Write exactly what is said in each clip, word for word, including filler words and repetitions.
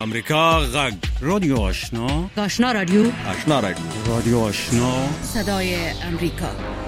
امریکا غږ رادیو آشنا آشنا رادیو آشنا رادیو رادیو آشنا صدای امریکا.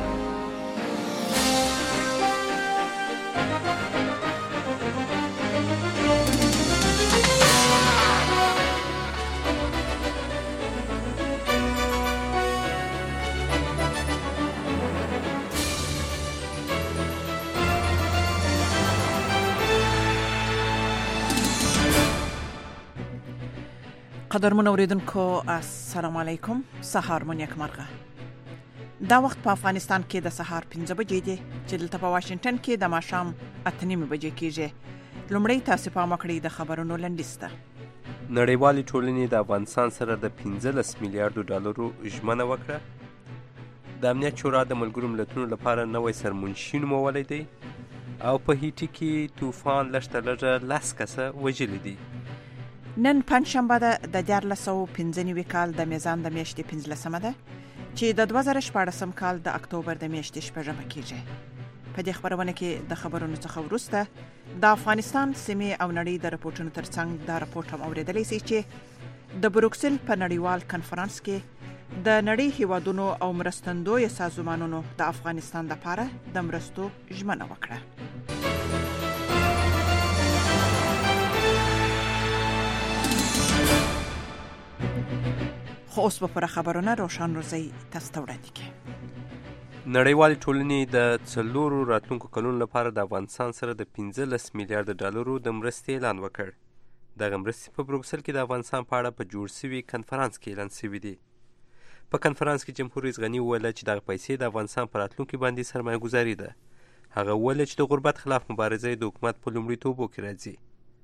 قدرمن اوریدونکو السلام علیکم. سهار مون یک مرغه. دا وخت په افغانستان کې د سهار پنځه بجې دي چې دلته په واشنگټن کې د ماښام اته نیمې بجې کېږي. لومړی تاسو پام وکړئ د خبرونو لنډیسته. نړیوالې ټولنې د افغانستان سره د پنځلس میلیارډو ډالرو ژمنه وکړه. د امنیت شورا د ملګرو ملتونو لپاره نوی سرمنشي نومولی دی او په هیټي کې طوفان لږ تر لږه لس کسه وژلي دي. نن پنجشنبه ده د دیارلس سوه پنځه نوي کال د میزان د میاشتې پنځلسمه ده چې د دوه زره شپاړسم کال د اکتوبر د میاشتې شپږمه کېږي. په دې خبرونه کې د خبرونو څخه وروسته د افغانستان سیمې او نړۍ د رپورټونو ترڅنګ دا رپورټ هم اورېدلی سئ چې د بروکسل په نړیوال کنفرانس کې د نړۍ هیوادونو او مرستندویه سازمانونو د افغانستان لپاره د مرستو ژمنه وکړه. خو اوس به پر خبرونه روشن روزی تاسو ته وړاندې کړي. نړیوالې ټولنې د څلورو راتلونکو کلونو لپاره د افغانستان سره د پنځلس میلیارډ ډالرو د مرستې اعلان وکړ. دغه مرستې په بروکسل کې د افغانستان په اړه په جوړ شوي کنفرانس کې اعلان شوي دي. په کنفرانس کې جمهور رئیس غني وویل چې دغه پیسې د افغانستان په راتلونکي باندې سرمایه ګذاري ده. هغه وویل چې د غربت خلاف مبارزه د حکومت په لومړیتوبو کې راځي.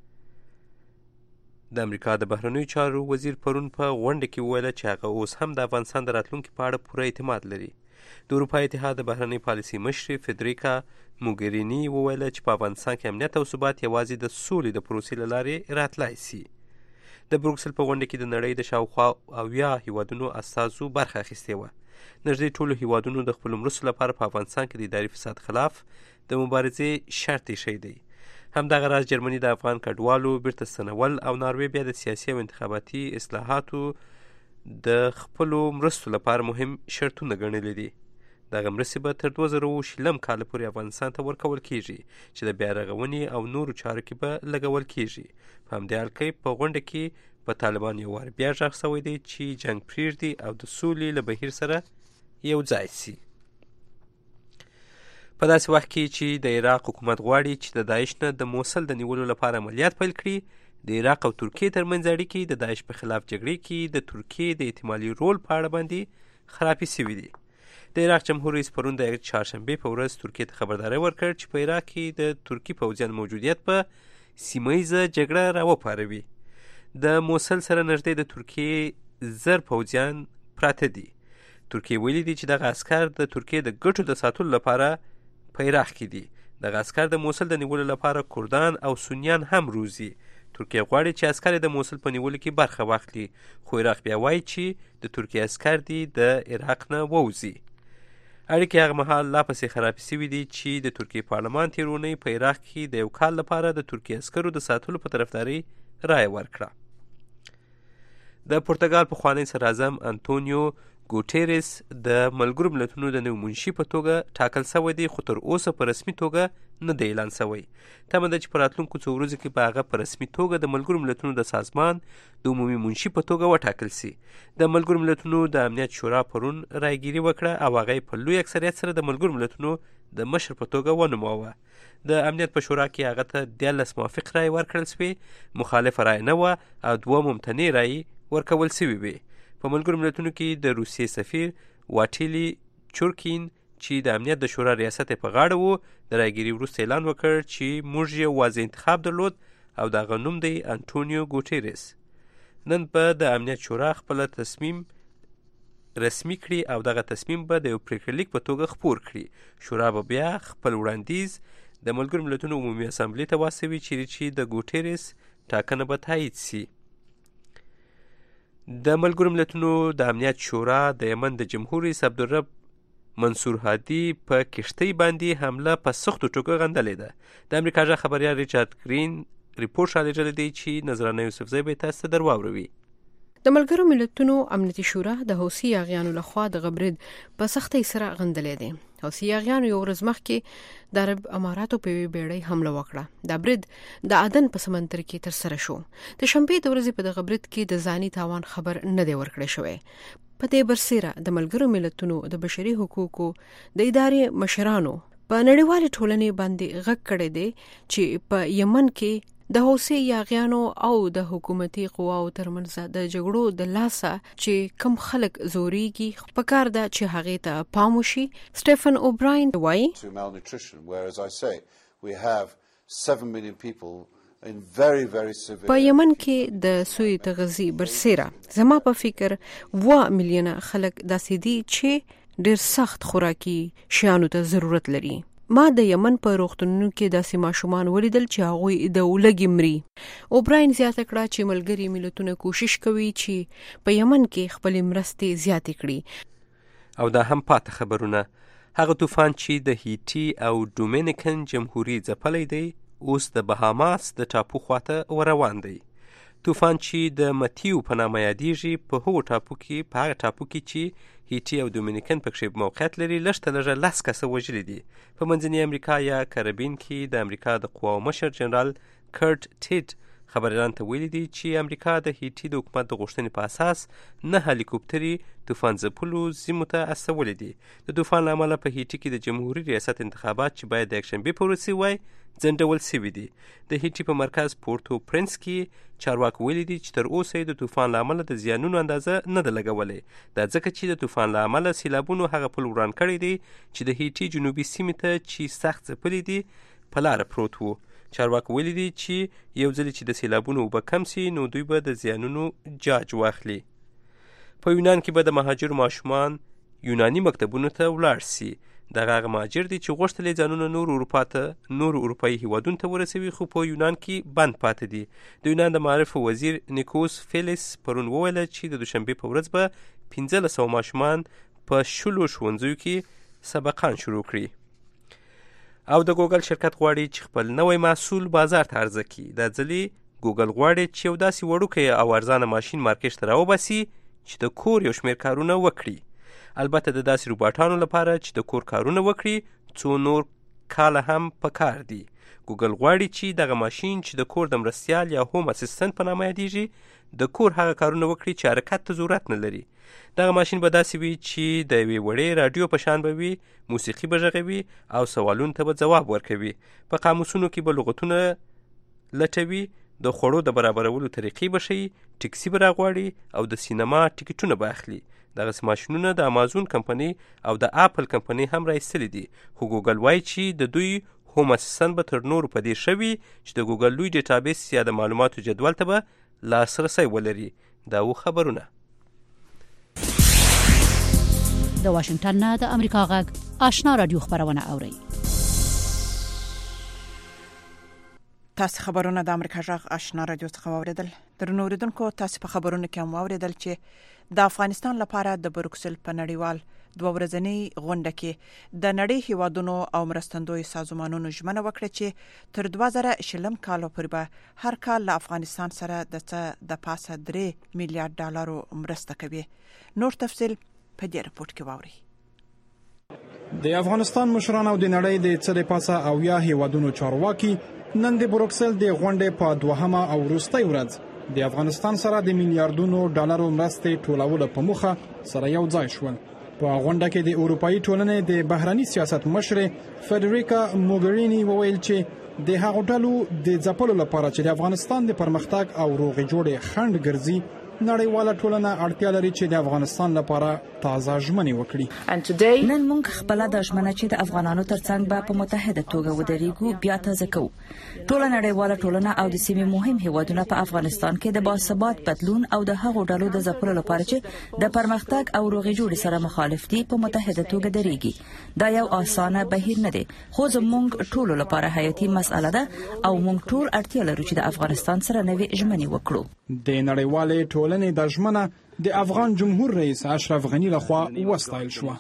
د امریکا د بهرنیو چارو وزیر پرون په غونډه کې وویل چې هغه اوس هم د افغانستان د راتلونکي په اړه پوره اعتماد لري. د اروپا اتحاد د بهرنۍ پالیسي مشرې فدریکا موګریني وویل چې په افغانستان کې امنیت او ثبات یوازې د سولې د پروسې له لارې راتلای شي. د بروکسل په غونډه کې د نړۍ د شاوخوا اویا هیوادونو استازو برخه اخیستې وه. نږدې ټولو هیوادونو د خپلو مرستو لپاره په افغانستان کې د اداري فساد خلاف د مبارزې شرط ایښی دی. همدغه راز جرمني د افغان کډوالو بیرته ستنول او ناروې بیا د سیاسي او انتخاباتي اصلاحاتو د خپلو مرستو لپاره مهم شرطونه ګڼلي دي. دغه مرستې به تر دوه زره اووه شلم کاله پورې افغانستان ته ورکول کیږي چې د بیا رغونې او نورو چارو کې به لګول کیږي. په همدې حال کې په غونډه کې په طالبان یو وار بیا غږ شوی دی چې جنګ پرېږدي او د سولې له بهیر سره یو ځای شي. په داسې وخت کې چې د عراق حکومت غواړي چې د داعش نه د موصل د نیولو لپاره عملیات پیل کړي، د عراق او ترکیې ترمنځ اړیکې د داعش په خلاف جګړې کې د ترکیې د احتمالي رول په اړه باندې خرابې شوي دي. د عراق جمهور رئیس پرون د چهارشنبې په ورځ ترکیې ته خبرداری ورکړ چې په عراق کې د ترکي پوځیان موجودیت په سیمه ییزه جګړه راوپاروي. د موصل سره نږدې د ترکیې زر پوځیان پراته دي. ترکیې ویلي دي چې دغه عسکر د ترکیې د ګټو د ساتلو لپاره په عراق کې دي. دغه عسکر د موصل د نیولو لپاره کردان او سنیان هم روزي. ترکیه غواړي چې عسکر د موصل په نیولو کې برخه واخلي، خو عراق بیا وایي چې د ترکیه عسکر دي د عراق نه ووځي. اړیکې هغه مهال لا پسې خرابې شوي دي چې د ترکیې پارلمان تېر اونۍ په عراق کې د یو کال لپاره د ترکیې عسکرو د ساتلو په طرفداري رایه ورکړه. د پرتګال پخوانی صدراعظم انتونیو ګوټیرس د ملګرو ملتونو د نوي منشي په توګه ټاکل شوی دی، خو تر اوسه په رسمي توګه نه دی اعلان شوی. تمه ده چې په راتلونکو څو ورځو کې به هغه په رسمي توګه د ملګرو ملتونو د سازمان د عمومي منشي په توګه وټاکل شي. د ملګرو ملتونو د امنیت شورا پرون رایګیري وکړه او هغه په لوی اکثریت سره د ملګرو ملتونو د مشر په توګه ونوموه. د امنیت په شورا کې هغه ته دیارلس موافق رایې ورکړل شوې، مخالفه رایې نه وه او دوه ممتنع رایې ورکول شوې وې. په ملګرو ملتونو کې د روسیې سفیر واټیلی چورکین چې د امنیت د شورا ریاست په غاړه وو د رایګیري وروسته اعلان وکړ چې موږ یو واضح انتخاب درلود او دغه نوم دی انټونیو ګوټیرس. نن به د امنیت شورا خپل تصمیم رسمي کړي او دغه تصمیم به د یو پریکړه لیک په توګه خپور کړي. شورا به بیا خپل وړاندیز د ملګرو ملتونو عمومي اسامبلې ته واستوي چیرې چې د ګوټیرس ټاکنه به تایید شي. د ملګرو ملتونو د امنیت شورا د یمن د جمهور رئیس عبدالرب منصور هادي په کښتۍ باندې حمله په سختو ټکو غندلې ده. د امریکا ژغ خبریال ریچارډ ګرین ریپورټ رالیږلی دی چې نظرانه یوسفزی به تاسو ته در واوروي. د ملګرو ملتونو امنیتي شورا د حوثي یاغیانو لخوا د غبرګ په سختۍ سره غندلې دي. حوثي یاغیانو یو ورځ مخکې د عرب اماراتو په بیړۍ حمله وکړه. دا برید د عدن په سمندر کې تر سره شو. د شنبې د ورځې په دغه برید کې د ځاني تاوان خبر نه دی ورکړی شوی. په دې برسېره د ملګرو ملتونو د بشري حقوقو د ادارې مشرانو په نړیوالې ټولنې باندې غږ کړی دی چې په یمن کې د حوثي یاغیانو او د حکومتي قواو ترمنځ د جګړو د لاسه چې کم خلک زوريږي په کار ده چې هغه ته پام وشي. سټيفن اوبراین وایي په یمن کې د سوی تغذی برسېره زما په فکر و میلیونه خلک داسې دي چې ډېر سخت خوراکي شیانو ته ضرورت لري. ما د یمن په روغتونونو کې داسې ماشومان ولیدل چې هغوی د ولږې مري. اوبراین زیاته کړه چې ملګري ملتونه کوشش کوي چې په یمن کې خپلې مرستې زیاتې کړي. او دا هم پاته خبرونه، هغه طوفان چې د هیټي او ډومینیکن جمهوری ځپلی دی اوس د بهاماس د ټاپو خواته روان دی. طوفان چې د متیو په نامه یادیږي په هغو ټاپو کې په هغه ټاپو کې چې هیټي او دومینیکن پکښې موقعیت لري لږ ته لږه لس کسه وژلي دي. په منځني امریکا یا کربین کې د امریکا د قواو مشر جنرال کرټ ټیټ خبريالانو ته ویلي دي چې امریکا د هیټي د حکومت د غوښتنې په اساس نه هلیکوپتري طوفان ځپلو سیمو ته استولي دي. د طوفان له امله په هیټي کې د جمهوري ریاست انتخابات چې باید د یکشنبې په ورځ شوی وای ځنډول شوي دي. د هیټي په مرکز پورتو پرنس کې چارواکو ویلي دي چې تر اوسه د طوفان له امله د زیانونو اندازه نه ده لګولې. دا ځکه چې د طوفان له امله سیلابونو هغه پل وران کړی دی چې د هیټي جنوبي سیمې ته چې سخت ځپلي دي په لاره پروت و. چارواکو ویلي دي چې یو ځل چې د سیلابونو اوبه کم سي نو دوی به د زیانونو جاج واخلي. په یونان کې به د مهاجرو ماشومان یوناني مکتبونو ته ولاړ سي. دغه هغه مهاجر دي چې غوښتل یې ځانونه نور اروپا ته نور اروپایي هیوادونو ته ورسوي خو په یونان کې بند پاتې دي. د یونان د معارف وزیر نیکوس فیلیس پرون وویل چې د دوشنبې په ورځ به پنځلس سوه ماشومان په شلو ښوونځیو کې سبقان شروع کړي. او د ګوګل شرکت غواړي چې خپل نوی محصول بازار ته عرضه کړي. دا ځلې ګوګل غواړي چې یو داسې وړوکی او ارزانه ماشین مارکیټ ته راوباسي چې د کور یو شمېر کارونه وکړي. البته د داسې روباټانو لپاره چې د کور کارونه وکړي څو نور کاله هم په کار دي. ګوګل غواړي چې دغه ماشین چې د کور د مرستیال یا هوم اسسټنټ په نامه یادیږي د کور هغه کارونه وکړي چې حرکت ته ضرورت نه لري. دغه ماشین به داسې وي چې د یوې وړې راډیو په شان به وي، موسیقي به غږوي او سوالونو ته به ځواب ورکوي. په قاموسونو کې به لغتونه لټوي، د خوړو د برابرولو طریقې به ښیي، ټکسي به راغواړي او د سینما ټکټونه به اخلي. دغسې ماشینونه د امازون کمپنۍ او د اپل کمپنۍ هم راایستلي دي. خو ګوګل وایي چې د دوی هوم اسسټنټ به تر نورو په دې ښه وي چې د ګوګل لوی ډیټابیس یا د معلوماتو جدول ته به لاسرسی ولري. دا و خبرونه. د واشنگټن نه د امریکا غږ آشنا رادیو خبرونه اوري. تاسو خبرونه د امریکا غږ آشنا رادیو څخه واوریدل. درنو اوریدونکو، تاسو په خبرونو کې هم واوریدل چې د افغانستان لپاره د بروکسل په نړیوال دوه ورځنۍ غونډه کې د نړۍ هیوادونو او مرستندوی سازمانونو ژمنه وکړه چې تر دوه زره شلم کال پورې به هر کال له افغانستان سره د څه د پاسه درې میلیارډ ډالرو مرسته کوي. نور تفصیل په دې رپورت کې واورئ. د افغانستان مشران او د نړۍ د څه د پاسه او یا هیوادونو چارواکي نن د بروکسل د غونډې په دوهمه او وروستۍ ورځ د افغانستان سره د میلیارډونو ډالرو مرستې ټولولو په موخه سره یو ځای شول. په غونډه کې د اروپایي ټولنې د بهرني سیاست مشر فدریکا موګرینی وویل چې د هغو ډلو د ځپلو لپاره چې د افغانستان د پرمختګ او روغې جوړې خنډ ګرځي نړیواله ټولنه اړتیا لري چې د افغانستان لپاره تازه ژمنې وکړي. نن موږ خپل د ژمنه چې د افغانانو ترڅنګ به په متحده توګه ودرېږو بیا تازه کوو. ټول نړیواله ټولنه او د سیمې مهم هیوادونه په افغانستان کې د باثبات بدلون او د هغو ډلو د ځپلو لپاره چې د پرمختګ او روغې جوړې سره مخالف دي په متحده توګه درېږي. دا یو اسانه بهیر نه دی، خو زموږ ټول لپاره حیاتي مسأله ده او موږ ټول اړتیا لرو چې د افغانستان سره نوې ژمنې وکړو. د نړیوالې ټولنې د ژمنه د افغان جمهور رئیس اشرف غنی لخوا وستایل شو.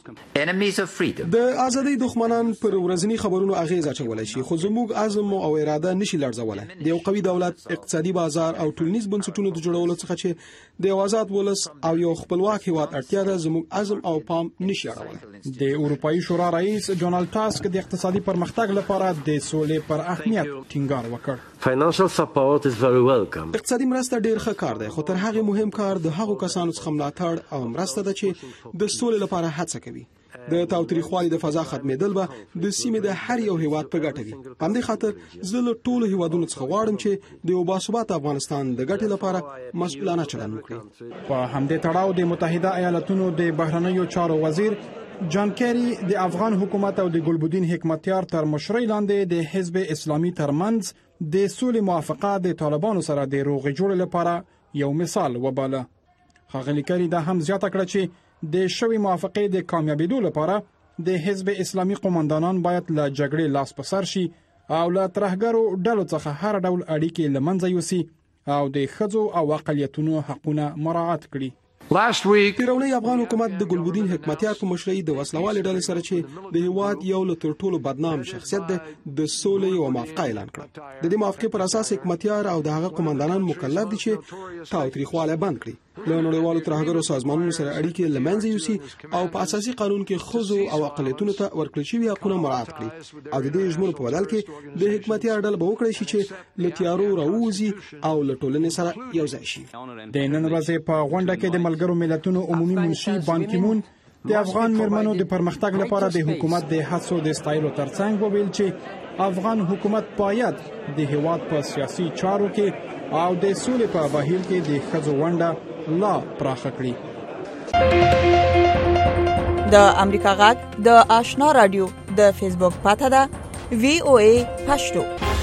د ازادۍ دښمنان پر ورځنی خبرونو اغیز اچولای شي، خو زموږ عزم او اراده نشي لړزولای. د یو قوي دولت، اقتصادي بازار او ټولنیز بنسټونو د جوړولو څخه چې د آزاد ولس او یو خپلواک هیواد اړتیا ده، زموږ عزم او پام نشي اړولای. د اروپאי شورا رئیس ډونالد ټاسک د اقتصادي پرمختګ لپاره د سولې پر اهمیت ټینګار وکړ. Financial support is very welcome. اقتصادي مرسته ډیر ښه کار دی، خو تر هغه مهم کار د هغو کسانو څخه ملاتړ او مرسته ده چې د سولې لپاره هڅه کوي. د تاوتریخوالي د فضا ختمېدل به د سیمې د هر یو هیواد په ګټه وي. په همدې خاطر زه له ټولو هیوادونو څخه غواړم چې د یو باثباته افغانستان د ګټې لپاره مسؤلانه چلند وکړي. په همدې تړاو د متحده ایالاتونو د بهرنیو چارو وزیر جان کیری د افغان حکومت او د ګلبدین حکمتیار تر مشرۍ لاندې د حزب اسلامي ترمنځ د سولې موافقه د طالبانو سره د روغې جوړې لپاره یو مثال وباله. ښاغلي کیری دا هم زیاته کړه چې د شوی موافقې د کامیابیدو لپاره د حزب اسلامي قوماندانان باید له جګړې لاس په سر شي او له ترهګرو ډلو څخه هر ډول اړیکې له منځه یوسي او د ښځو او اقلیتونو حقونه مراعات کړي. Last week پیرونی افغان حکومت د ګلبدین حکمتیار په مشرۍ د وسلوالې ډلې سره چې د هیواد یو له تر ټولو بدنام شخصیت دی د سولې او موافقه اعلان کړه. د دې موافقې پر اساس حکمتیار او د هغه قوماندانان مکلف دي چې تاوتریخوالی بند کړي، له نړیوالو ترهګرو سازمانونو سره اړیکې له منځه یوسي او په اساسي قانون کې ښځو او اقلیتونو ته ورکړل شوي حقونه مراعات کړي او د دې ژمنو په بدل کې د حکمتیار ډله به وکړي شي چې له تیارو راووځي او له ټولنې سره یو ځای شي. د نن ورځې په غونډه کې د ملګرو ملتونو عمومي منشي بان کی مون د افغان مرمنو د پرمختګ لپاره د حکومت د هڅو د ستایلو ترڅنګ وویل چې افغان حکومت باید د هیواد په سیاسي چارو کې او د سولې په بهیر کې د ښځو ونډه لا پراخه کړي. د امریکا غږ د آشنا رادیو د فیسبوک پاته ده وی او ای پښتو.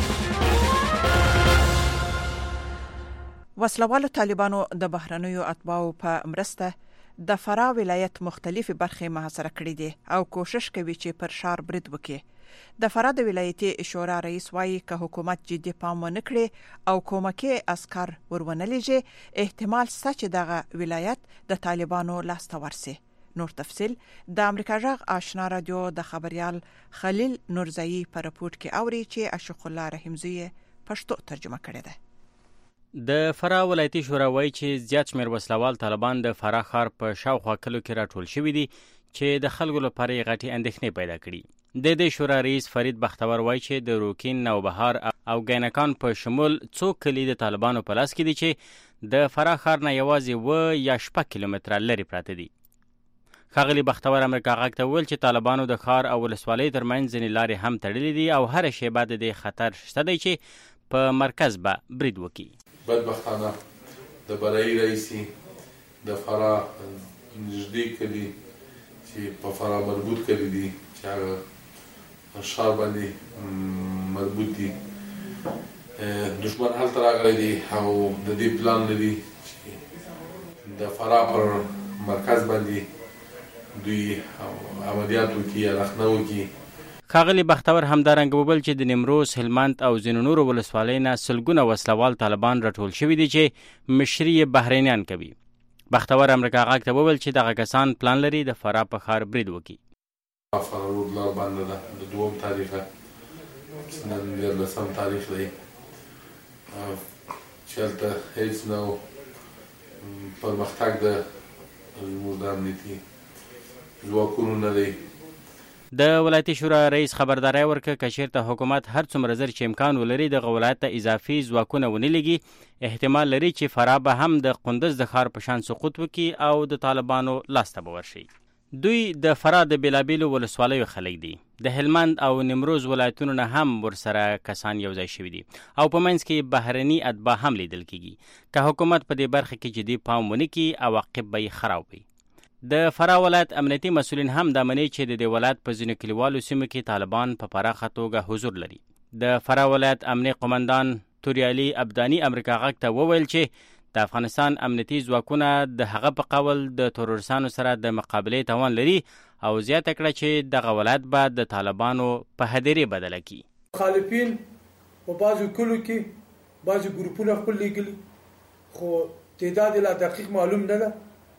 وسلوالو طالبانو د بهرنیو اتباعو په مرسته د فراه ولایت مختلفې برخې محاصره کړې دي او کوشش کوي چې پر شار برید وکړي. د فراه د ولایتي شورا رئیس وایي که حکومت جدي پام ونه کړي او کومکي عسكر ورونه لېږي احتمال شته چې دغه ولایت د طالبانو لاس ته ورسي. نور تفصیل د امریکا غږ آشنا رادیو د خبريال خلیل نورزئی په رپورت کې اوري چې اشق الله رحیمزی پښتو ترجمه کړې ده. د فراه ولایتي شورا وایي چې زیات شمېر وسلوال طالبان د فراه ښار په شاوخوا کلو کې راټول شوي دي چې د خلکو لپاره یې غټې اندېښنې پیدا کړي. د دې شورا رئیس فرید بختور وایي چې د روکین، نوبهار او ګینکان په شمول څو کلي د طالبانو په لاس کې دي چې د فراه ښار نه یوازې اوه یا شپږ کیلومتره لرې پراته دي. ښاغلي بختور امریکا غږ ته وویل چې طالبانو د ښار او ولسوالۍ ترمنځ ځینې لارې هم تړلې دي او هره شیبه د دې خطر شته دی چې په مرکز به برید وکړي. بدبختانه د برایي رئیسي د فراه نږدې کلي چې په فراه مربوط کلي دي چې هغه شار باندې مربوط دي، دشمن هلته راغلی دی او د دې پلان لري چې د فراه پر مرکز باندې دوی عملیات وکړي یا رخنه وکړي. ښاغلي بختور همدارنګه وویل چې د نیمروز، هلمند او ځینو نورو ولسوالیو نه سلګونه وسلوال طالبان راټول شوي دي چې مشري یې بهرنیان کوي. بختور امریکا غږ ته وویل چې دغه کسان پلان لري د فراه په ښار برید وکړي. فراه روډ لار بنده ده د دوم تاریخه چې نن دیارلسم تاریخ دی چې هلته هېڅ نه پرمختګ د زموږ د امنیتي ځواکونو نه دی. د ولایتي شورا رئیس خبرداری ورکړه که چېرته حکومت هر څومره زر چې امکان ولري دغه ولایت ته اضافي ځواکونه ونه لېږي احتمال لري چې فراه به هم د قندوز د ښار په شان سقوط وکړي او د طالبانو لاس ته به ورشي. دوی د فراه د بېلابېلو ولسوالیو خلک دي. د هلمند او نیمروز ولایتونو نه هم ورسره کسان یو ځای شوي دي او په منځ کې بهرني اتباع هم لیدل کېږي. که حکومت په دې برخه کې جدي پام ونه کړي عواقب به یې خراب وي. د فراه ولایت امنیتي مسؤلین هم دا مني چې د دې ولایت په ځینو کلیوالو سیمو کې طالبان په پراخه توګه حضور لري. د فراه ولایت امنیي قومندان توریالي ابداني امریکا غږ ته وویل چې د افغانستان امنیتي ځواکونه د هغه په قول د ترورستانو سره د مقابلې توان لري او زیاته کړه چې دغه ولایت به د طالبانو په هدیرې بدله کړي. مخالفین په بعضو کلو کې بعضې ګروپونه خپل لیږلي خو تعداد یې لا دقیق معلوم نه ده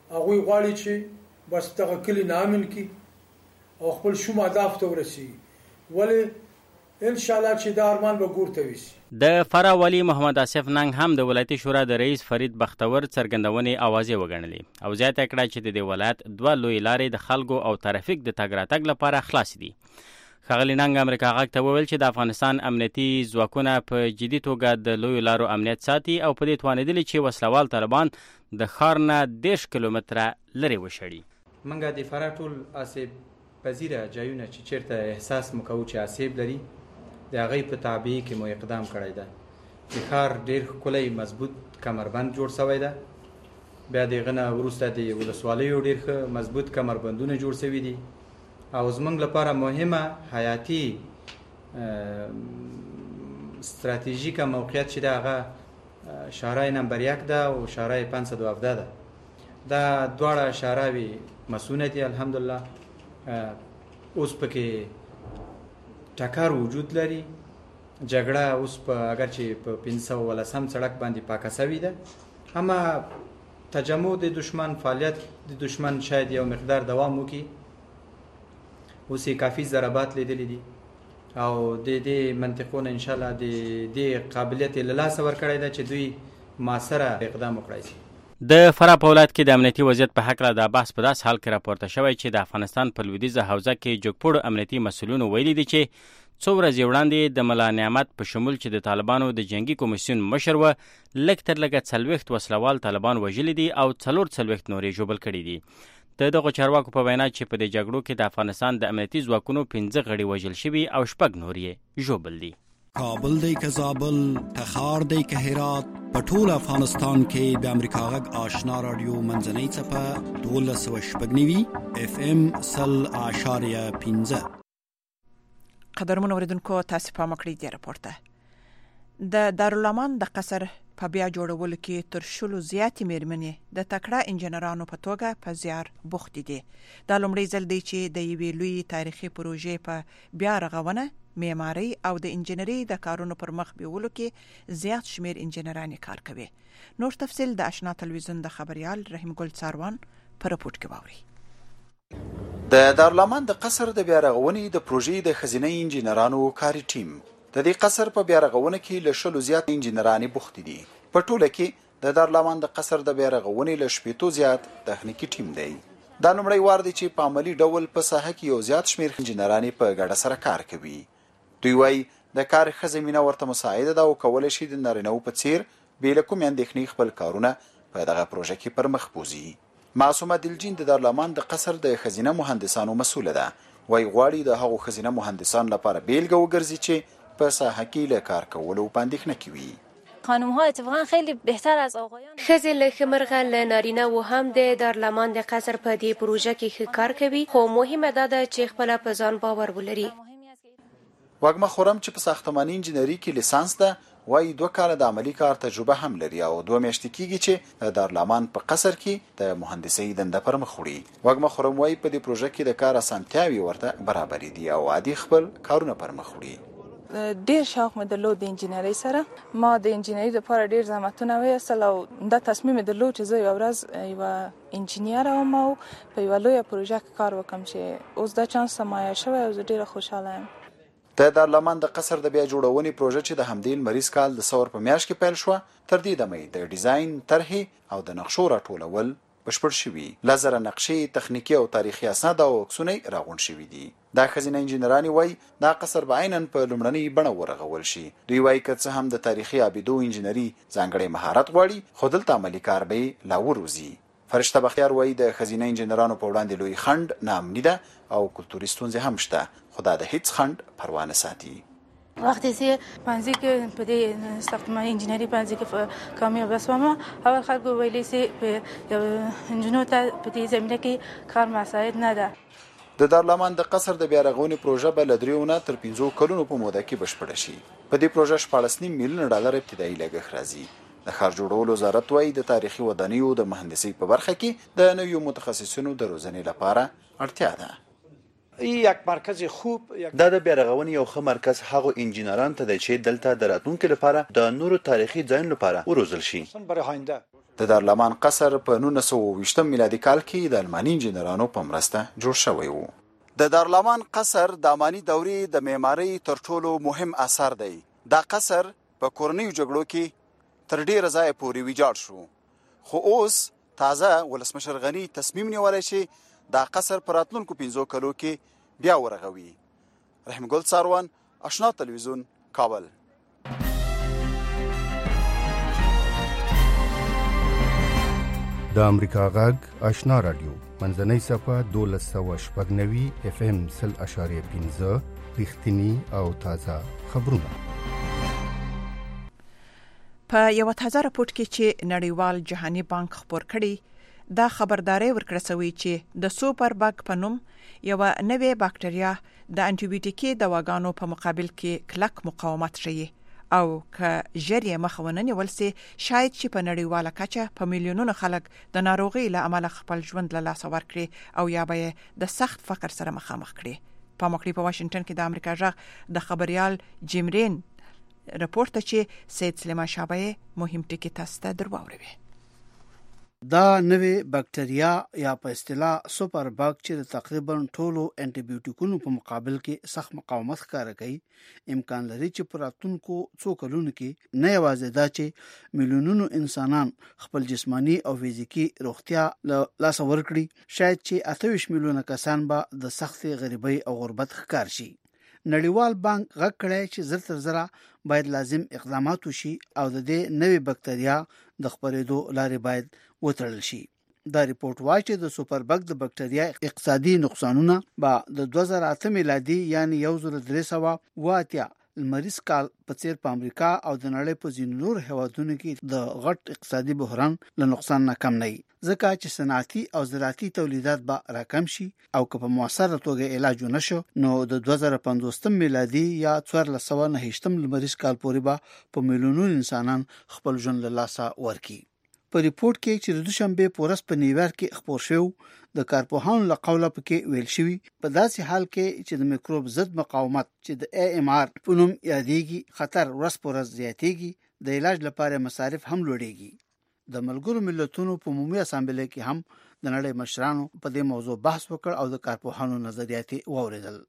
هغوی غواړي چې بس دغه کلي نامن کړي او خپل شوم اهداف ته ورسیږي ولې ان شاء الله چې دا ارمان به ګورته وشي. د فرا والی محمد آصف ننګ هم د ولایتي شورا د رئیس فرید بختور څرګندونې اوازې وګڼلې او زیاته کړه چې د ولایت دوه لوی لارې د خلکو او ترافیک د تګ راتګ لپاره خلاص دي. ښاغلي ننګ امریکا غږ ته وویل چې د افغانستان امنیتي ځواکونه په جدي توګه د لویو لارو امنیت ساتي او په دې توانېدلي چې وسلوال طالبان د ښار نه دېرش کیلومتره لرې وشړي. موږ د فرا ټول آسیب پذیره ځایونه چې چیرته احساس مو کوو چې آسیب لري د هغې په تابعې کې مو اقدام کړی ده. د ښار ډېر ښکلی مضبوط کمربند جوړ شوی ده. بیا د هغه نه وروسته د ولسوالیو ډېر ښه مضبوط کمربندونه جوړ شوي دي او زموږ لپاره مهمه حیاتي ستراتیژیکه موقعیت چې ده هغه شارای نمبر یک ده او شارای پنځصد و هفده ده. دا دواړه شاراوې مسونه دي الحمدلله. اوس پکې ټکر وجود لري. جګړه اوس په اگر چې په پنځه سوه ولسم سړک باندې پاکه شوې ده اما تجمع د دشمن فعالیت د دشمن شاید یو مقدار دوام وکړي. اوس یې کافي ضربات لیدلي دي او د دې منطقو نه انشاءالله د دې قابلیت یې له لاسه ورکړی ده چې دوی مؤثره اقدام وکړای شي. د فرا په ولایت کې د امنیتي وضعیت په هکله دا بحث په داسې حال کې راپورته شوی چې د افغانستان په لویدیځه حوزه کې جګپوړو امنیتي مسؤلینو ویلي دي چې څو ورځې وړاندې د ملا نعمت په شمول چې د طالبانو د جنگي کمیسیون مشر و لږ تر لږه څلوېښت وسلوال طالبان وژلي دي او څلور څلوېښت نور یې ژوبل کړي دي. د دغو چارواکو په وینا چې په دې جګړو کې د افغانستان د امنیتي ځواکونو پنځه غړي وژل شوي او شپږ نور یې ژوبل دي. کابل دی که زابل، تخار دی که هرات، په ټول افغانستان کې د امریکا غږ آشنا رادیو منځنۍ څپه دولس سوه شپږ نوي اف ام سل اعشاریه پنځه. قدرمن اوریدونکو تاسو پام کړئ د راپورته. د دارالامان د قصر په بیا جوړولو کې تر شلو زیاتې میرمنې د تکړه انجنیرانو په توګه په زیار بوختې دي. دا لومړی ځل دی چې د یوې لوی تاریخي پروژې په بیا رغونه، معماري او د انجنیري د کارونو پر مخ بیولو کې زیات شمیر انجنیران کار کوي. نور تفصیل د آشنا تلویزیون د خبريال رحیم ګل څاروان په رپورټ کې واوري. د دارالامان د قصر د بیا رغونې د پروژې د خزینه انجنیرانو کاري ټیم د دې قصر په بیا رغونه کې له شلو زیات انجنیران بوختې دي. په ټوله کې د دارالامان د قصر د بیا رغونې له شپېتو زیات تخنیکی ټیم دی. دا لومړی وار دی چې په عملی ډول په ساحه کې یو زیات شمیر انجنیران په ګډه سره کار کوي. دوی وايي د کار ښه زمینه ورته مساعده ده او کولی شي د نارینه‌وو په څیر بې له کومې اندېښنې خپل کارونه په دغه پروژه کې پر مخ بوځي. معصومه دلجین د دارالامان د قصر د خزینه مهندسانو مسؤله ده. وايي غواړي د هغو خزینه مهندسان لپاره بیلګه وګرځي چې په ساحه کې له کار کولو په اندېښنه کې وي. خانم‌ها اتفاقا خیلی بهتر از آقایان. ښځې له ښه مرغه له نارینه‌وو هم د دارالامان د قصر په دې پروژه کې ښه کار کوي، خو مهمه دا ده چې خپله په ځان باور ولري. واګمه خورم چې په ساختماني انجنیري کې لیسانس ده، وايي دوه کاله د عملی کار تجربه هم لري او دوه میاشتې کېږي چې د دارالامان په قصر کې د مهندسۍ دنده پر مخ وړي. واګمه خورم وايي په دې پروژه کې د کار اسانتیاوې ورته برابرې دي او عادي خپل کارونه پر مخ وړي. ډیر شوق مې درلود د انجینرۍ سره. ما د انجینرۍ لپاره ډیر زحمتونه وایستل او دا تصمیم مې درلود چې زه یو ورځ یوه انجینیر وم او په یوه لویه پروژه کې کار وکړم چې اوس دا چانس مایه شوی او زه ډیره خوشحاله یم. د دارالامان د قصر د بیا جوړونې پروژه چې د همدې لمریز کال د ثور په میاشت کې پیل شوه تر دې دمه د ډیزاین، طرحې او د نقشو راټولول بشپړ شوي. لزره نقشې، تخنیکي او تاریخي اسناد او عکسونه راغونډ شوي دي. دا خزینه انجنیران وایي دا قصر به عیناً په لومړنۍ بڼه ورغول شي. دوی وایي که څه هم د تاریخي ابیدو انجنیري ځانګړی مهارت غواړي، خو دلته عملي کار به یې لا وروځي. فرشته بختیار وایي د خزینه انجنیرانو په وړاندې لوی خنډ ناامني ده او کلتوري ستونزې هم شته، خو دا د هیڅ خنډ پروا نه ساتي. وقتی چې پنځه کې په دې ساختماني انجنیري پنځه کې کامیاب شوم، اول خلکو ویلي چې انجنونو ته په دې زمینه کې کار مساعد نه ده. د دارالامان د قصر د بیا رغونې پروژه به له دریو نه تر پنځو کلونو په موده کې بشپړه شي. په دې پروژه شپاړس نیم میلیونه ډالر ابتدایي لګښت راځي. د ښار جوړولو وزارت وایي د تاریخي ودانیو د مهندسۍ په برخه کې د نویو متخصصینو د روزنې لپاره اړتیا ده. یک مرکز خوب دا د بیا رغونې یو ښه مرکز هغو انجینرانو ته دی چې دلته د راتلونکي لپاره د نورو تاریخي ځایونو لپاره وروزل شي. د دارالمان قصر په نولس سوه اوه ویشتم میلادي کال کې د الماني انجینرانو په مرسته جوړ شوی و. د دارالمان قصر د اماني دورې د معمارۍ تر ټولو مهم اثر دی. دا قصر په کورنیو جګړو کې تر ډیره ځایه پورې ویجاړ شو، خو اوس تازه ولسمشر غني تصمیم نیولی چې دا قصر په راتلونکو پنځو کلو کې بیا ورغوي. رحیم ګل څاروان، آشنا تلویزیون، کابل. د امریکا غږ آشنا رادیو منځنۍ صفحه دولس سوه شپږ نوي اف ام سل اشاریه پنځه رښتینی او تازه خبرونه. په یو تازه راپورټ کې چې نړیوال جهاني بانک خبر کړي دا خبرداري ورکړه سوی چې د سوپر بګ په نوم یو نوې باکټریا د انټي دواګانو په مقابل کې کلک مقاومت شي او که جریه مخونه نیول سي شاید چې په نړیواله کچه په میلیونونو خلک د ناروغي له امله خپل ژوند له لاسه ورکړي او یا به د سخت فقر سره مخامخ کړي. په مکړی په واشنگټن کې د امریکا ژغ د خبريال جیمرین راپورټ چې سید سلیمان شابه مهم ټکی تاسو ته درواوروي. دا نوې باکټریا یا په اصطلاح سوپر بګ چې تقریبا ټولو انټي بیوټیکونو په مقابل کې سخت مقاومت ښکاره کوي، امکان لري چې په راتلونکو څو کلونو کې نه یوازې دا چې میلیونونو انسانان خپل جسمانی او فزیکی روغتیا له لاسه ورکړي، شاید چې اته ویشت میلیونه کسان به د سخت غریبۍ او غربت ښکار شي. نړیوال بانک غږ کړی چې زر تر زره باید لازم اقدامات وشي او د دې نوې باکټریا د خپرېدو لارې باید وتړل شي. دا ریپورت وايي چې د سوپر بګ د باکټریا اقتصادي نقصانونه به د دوه زره اته میلادي یعنی یو زر درې سوه اوه اتیا لمریز کال په څیر په امریکا او د نړۍ په ځینو نور هیوادونو کې د غټ اقتصادي بحران له نقصان نه کم نه وي، ځکه چې صنعتي او زراعتي تولیدات به راکم شي او که په مؤثره توګه علاج ونشو نو د دوه زره پنځوستم میلادي یا څوارلس سوه نهه ویشتم لمریز کال پورې به په میلیونونو انسانان خپل ژوند له لاسه ورکړي. په ریپورت کې چې د دوشنبه پورس په نیویارک کې خبر شو د کارپوهانو له قوله پکې ویل شوی په داسې حال کې چې د میکروب ضد مقاومت چې د ای ام آر په نوم یادېږي خطر ورځ په ورځ زیاتېږي، د علاج لپاره مصارف هم لوړېږي. د ملګرو ملتونو په عمومي اسامبلې کې هم د نړۍ مشرانو په دې موضوع بحث وکړ او د کارپوهانو نظریات واوریدل.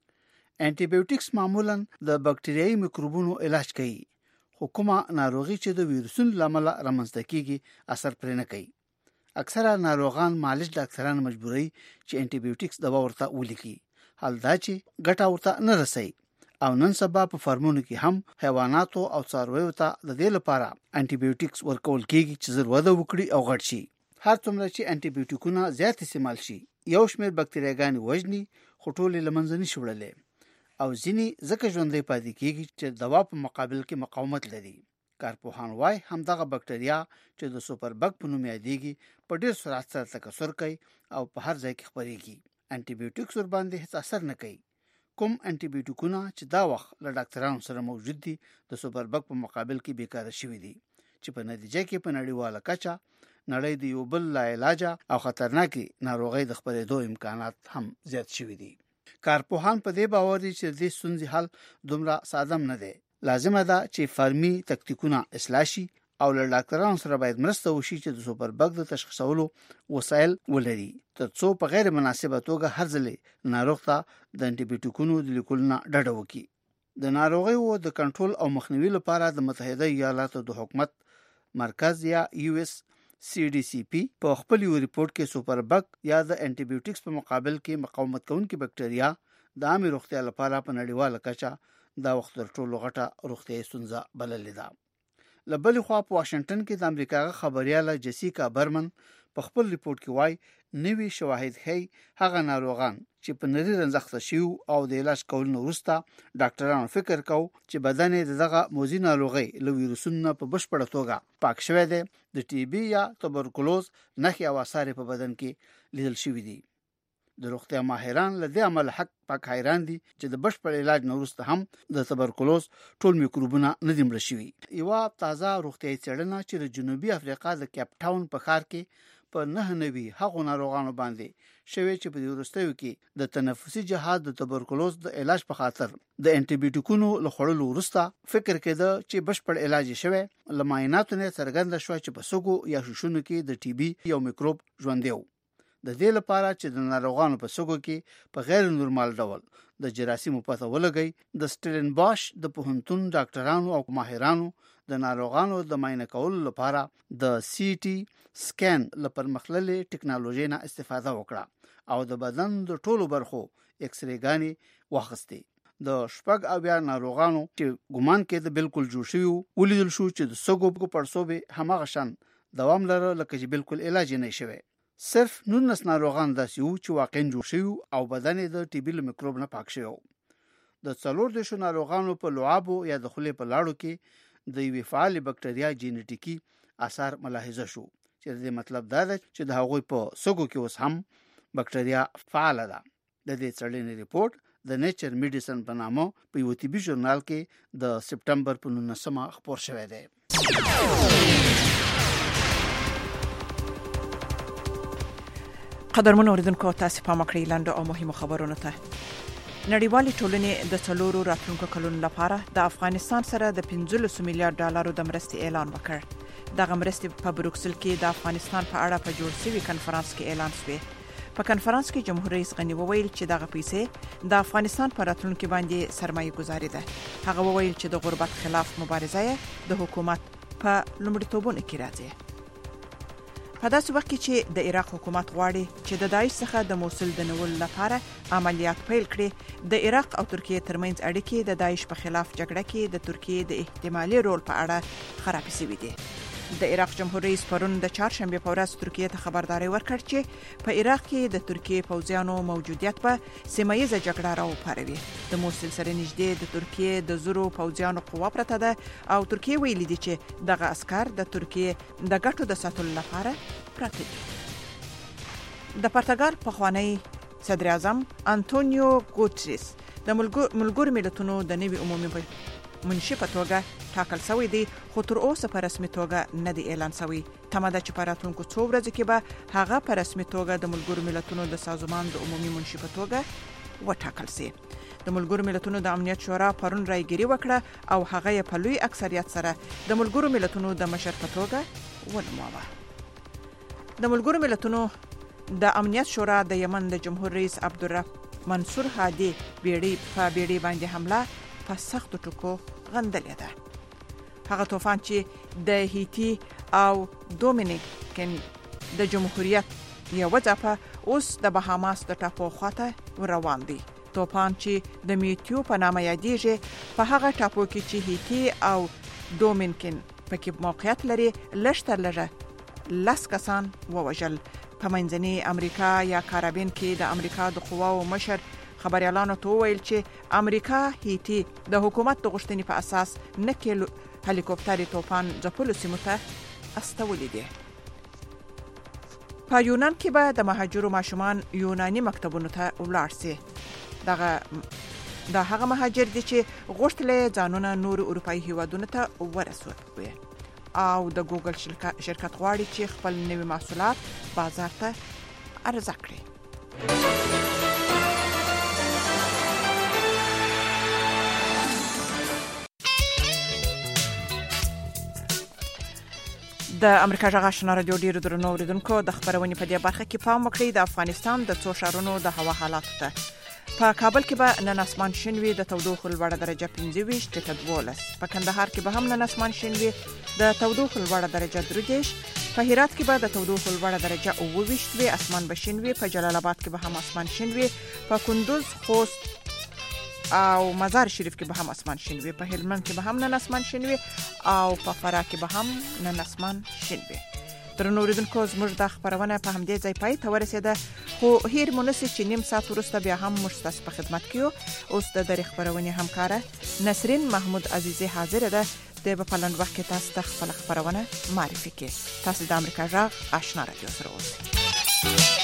انټي بیوټیکس معمولا د بکټریايي میکروبونو علاج کوي، خو کومه ناروغي چې د ویروسونو لامل رامنځته کیږي اثر پرې نه کوي. اکثره ناروغان معالج ډاکټران مجبوري چې انټي بیوټیکس دوا ورته ولیکي، حال دا چې ګټه ورته نه رسي او نن سبا په فارمونو کې هم حیواناتو او څارویو ته د دې لپاره انټي بیوټیکس ورکول کیږي چې زر وده وکړي او غټ شي. هر څومره چې انټي بیوټیکونه زیات استعمال شي یو شمېر بکټریاګانې وژني، خو ټولې له منځه نشي وړلی او ځینې ځکه ژوندی پاتې کیږي چې دوا په مقابل کې مقاومت لري. کارپوهان وايي همدغه بکټریا چې د سوپر بګ په نوم یادېږي په ډېر سرعت سره تکثر کوي او په هر ځای کې خپرېږي. انټي بیوټیکس ور باندې هیڅ اثر نه کوي. کوم انټي بیوټیکونه چې دا وخت له ډاکټرانو سره موجود دي د سوپر بګ په مقابل کې بیکاره شوي دي، چې په نتیجه کې په نړیواله کچه نړۍ د یو بل لا علاج او خطرناکي ناروغي د خپرېدو امکانات هم زیات شوي دي. کارپوهان په دې باور دي چې د دې ستونزې حل دومره ساده نه دی. لازمه ده چې فارمي تکتیکونه اصلاح شي او له ډاکټرانو سره باید مرسته وشي چې د سوپر بګ د تشخیصولو وسایل ولري ترڅو په غیر مناسبه توګه هر ځل ناروغ ته د انټي بیوټیکونو د لیکلو نه ډډه وکړي. د ناروغیو د کنټرول او مخنیوي لپاره د متحده ایالاتو د حکومت مرکز یا یو اس سی ډي سی پی په خپل یو ریپورت کې سوپر بګ یا د انټي بیوټیکس په مقابل کې مقاومت کوونکي بکټریا د عامه روغتیا لپاره په نړیواله کچه دا وخت تر ټولو غټه روغتیايي ستونزه بللې ده. له بلې خوا په واشنگټن کې د امریکا خبرياله جیسیکا برمن په خپل ریپورت کې وایي نوي شواهد ښیي هغه ناروغان چې په نری رنځخته شي او د علاج کولو وروسته ډاکټرانو فکر کوي چې بدن یې دغه موذي ناروغي له ویروسونو په بشپړه توګه پاک شوی دی. د ټي بي یا توبرکلوز نښې او آثار په بدن کې لیدل شوي دي. د روغتیا ماهران له دې عمل حق پاک حیران دي چې د بشپړ علاج نه وروسته هم د توبرکلوز ټول میکروبونه نه دي مړه شوي. یوه تازه روغتیايي څېړنه چې د جنوبي افریقا د کیپ ټاون په ښار کې په نه نوي هغو ناروغانو باندې شوی چې په وروستیو کې د تنفسي جهاز د تبرکلوز د علاج په خاطر د انټي بیوټیکونو له خوړلو وروسته فکر کېده چې بشپړ علاج شوی. لمایناتو نه څرګنده شو چې په سګو یا شوشونو کې د ټي بي یو میکروب ژوند دی. د دې لپاره چې د ناروغانو په سګو کې په غیر نورمال ډول د جراثیمو پته ولګي، د سټیلن باش د پوهنتون ډاکټرانو او ماهرانو د ناروغانو د معاینه کولو لپاره د سی ټي سکین لپاره مخللې ټکنالوژي نه استفاده وکړه او د بدن د ټولو برخو ایکس ری ګانې واخیستې. د شپږ اویا ناروغانو چې ګمان کېده بالکل جوړ شوي ولیدل شو چې د سګو په پړسوبې هماغه شان دوام لره لکه چې بالکل علاج نه شوی. صرف نونس ناروغان داسې وو چې واقعا جوړ شوي او بدن د ټي بي له میکروب نه پاک شوی. د څلور دیشو ناروغانو په لعابو یا د خولې په لاړو کې د یوې فعالې بکټریا جینیټیکي اثار ملاحظه شو چې د مطلب دا ده چې د هغوی په سګو کې اوس هم بکټریا فعاله ده. د دې څېړنې ریپورت د نیچر میډیسن په نامه په یو طبي ژورنال کې د سپټمبر په نولسمه خپور شوی دی. قدرمن اوریدونکو، تاسو په مکړی لاندې او مهمو خبرونو ته. نړیوالې ټولنې د څلورو راتلونکو کلونو لپاره د افغانستان سره د پنځلس میلیارډ ډالرو د مرستې اعلان وکړ. دغه مرستې په بروکسل کې د افغانستان په اړه په جوړ شوي کنفرانس کې اعلان شوې. په کنفرانس کې جمهور رئیس غنی وویل چې دغه پیسې د افغانستان په راتلونکو باندې سرمایه گذاري ده. هغه وویل چې د غربت خلاف مبارزه د حکومت په لومړیتوبونو کې راځي. په داسې وخت کې چې د عراق حکومت غواړي چې د داعش څخه د موصل د نیولو لپاره عملیات پیل کړي، د عراق او ترکیه ترمنځ اړیکې د داعش په خلاف جګړه کې د ترکیه د احتمالي رول په اړه خراب شوي دي. د عراق جمهور رئیس پرون د چهارشنبه په ورځ ترکیه ته خبرداري ورکړه چې په عراق کې د ترکیه پوځیانو موجودیت په سیمه ییزه جګړه راوپاروي. د موصل سره نږدې د ترکیه د زورو پوځیانو قوا پرته ده او ترکیه ویلي دي چې دغه عسكر د ترکیه د ګټو د ساتلو لپاره پراته دي. د پرتګال پخوانی صدر اعظم انټونیو ګوتریس د ملګرو ملتونو د نوي عمومي منشي په توګه ټاکل شوی دی، خو تر اوسه په رسمي توګه نه دی اعلان شوی. تمه ده چې په راتلونکو څو ورځو کې به هغه په رسمي توګه د ملګرو ملتونو د سازمان د عمومي منشي په توګه وټاکل شي. د ملګرو ملتونو د امنیت شورا پرون رایګيري وکړه او هغه یې په لوی اکثریت سره د ملګرو ملتونو د مشر په توګه ونوموه. د ملګرو ملتونو د امنیت شورا د یمن د جمهور رئیس عبدالرب منصور هادي بیړۍ په بیړۍ باندې حمله په سختو ټکو غندلې ده. هغه طوفان چې د هیتی او دومینیکن د جمهوریت یو ځپه اوس د بهاماس د ټاپو خواته روان دی. طوفان چې د میتیو په نامه یادېږي په هغه ټاپو کې چې هیتی او دومینیکن پکې موقعیت لري لږ تر لږه لس کسان ووژل. په منځنۍ امریکا یا کارابین کې د امریکا د قواو مشر خبريالانو ته ویل چې امریکا هیتی د حکومت د غوښتنې په اساس نه کې هلیکوپټر طوفان ځپلو سیمو ته استولې دي. په یونان کې به د مهاجرو ماشومان یوناني مکتبونو ته ولاړ شي. دغه د هغه مهاجر دي چې غوښتل ځانونه نور اروپאי هیوادونو ته ورسوي او د ګوګل شرکت غواړي چې خپل نوي محصولات بازار ته عرضه کړي. د امریکا جغ آشنا رادیو ډیرو درنو اوریدونکو، د خبرونې په دې برخه کې پام وکړئ د افغانستان د څو ښارونو د هوا حالاتو ته. په کابل کې به نن اسمان شین وي، د تودوخې لوړه درجه پنځه ویشت ته دولس. په کندهار کې به هم نن اسمان شین وي، د تودوخې لوړه درجه درې دېرش. په هرات کې به د تودوخې لوړه درجه اوه ویشت وي، اسمان به شین وي. په جلال آباد کې به هم اسمان شین وي. په کندوز، خوست او مزار شریف کې به هم اسمان شین وي. په هلمند کې به هم نن اسمان شین وي او په فراه کې به هم نن اسمان شین وي. درنو اوریدونکو، زموږ د خبرونه په همدې ځای پای ته ورسېده، خو هیر مونږ چې نیم ساعت وروسته بیا هم موږ تاسو په خدمت کې یو. اوس د درې خبرونه همکاره نسرین محمود عزیزی حاضر ده. د په پلان وخت کې تاسو ته خپل خبرونه معرفي کړي. تاسو د امریکا جغ آشنا رادیو سره اوسئ.